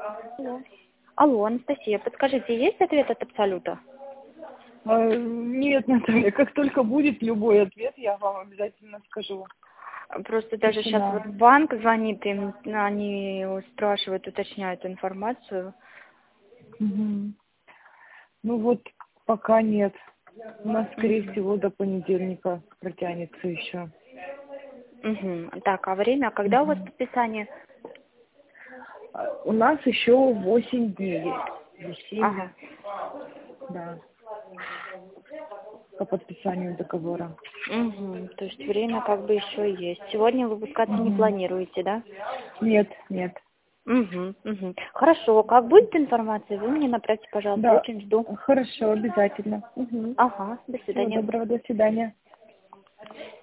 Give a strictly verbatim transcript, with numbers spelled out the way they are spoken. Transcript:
Алло. Алло, Анастасия, подскажите, есть ответ от Абсолюта? А, Нет, Наталья, как только будет любой ответ, я вам обязательно скажу. Просто даже сейчас Тишина. вот банк звонит, им они спрашивают, уточняют информацию. Мгм. Ну вот, пока нет. У нас, скорее Мгм. всего, до понедельника протянется еще. Мгм. Так, а время, а когда у вас Мгм. подписание? А, У нас еще восемь дней есть. Или семь, Ага. да, по подписанию договора. Угу. То есть время как бы еще есть. Сегодня выпускаться не Мгм. планируете, да? Нет, нет. Угу. Угу. Хорошо, как будет информация, вы мне направьте, пожалуйста, Да, очень жду. хорошо, обязательно. Угу. Ага, до Всего свидания. доброго, до свидания.